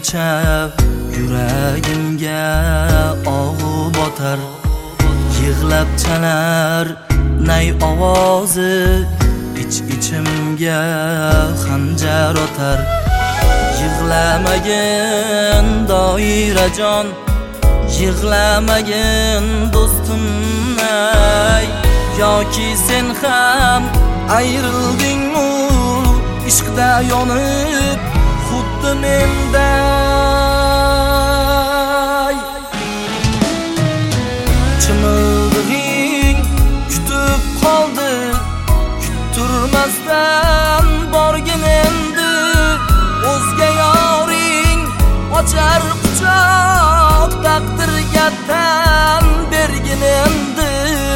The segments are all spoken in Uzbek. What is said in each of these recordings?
bo'lguncha yuragimga og'u botar. Yig'lab chalar nay ovozi ichimga xanjar otar. Yig'lamagin doirajon, yig'lamagin do'stim-ay. Yoki sen ham ayrildingmi ishqda yonib xuddi menday. Chimildig'ing kutib qoldi, kuttirmasdan borgin endi. O'zga yoring ochar quchoq, taqdirga tan bergin endi.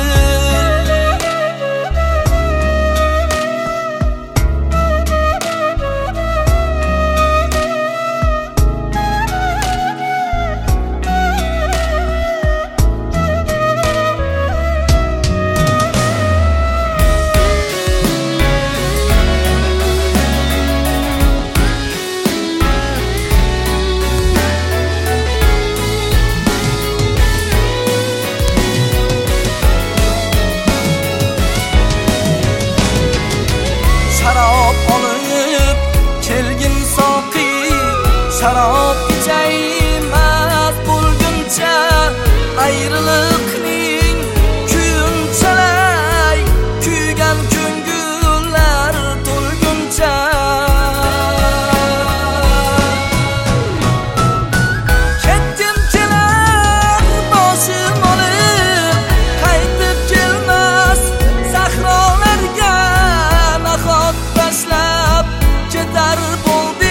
Sharob ichaymas bo'lguncha, ayriliqning kuyun chalay, kuygan ko'ngillar to'lguncha. Ketdim kelar boshim olib, qaytib kelmas sahrolarga nahot tashlab ketar bo'ldi.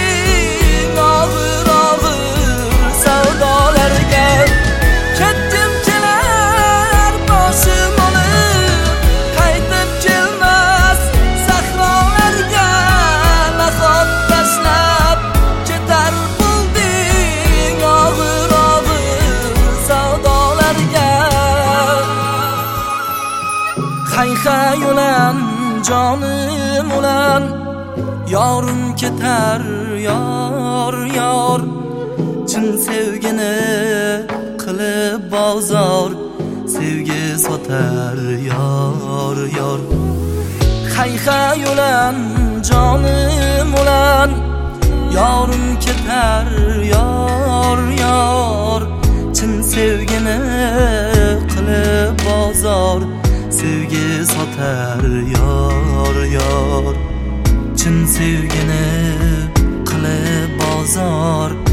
Hay ulan jonim ulan, yorim ketar yor yor. Chin sevgini qilib bozor, sevgi sotar yor yor. Hay ulan jonim ulan, yorim ketar yor yor. Chin sevgini qilib bozor, sevgi sotar yor yor. Chin sevgini qilib bozor,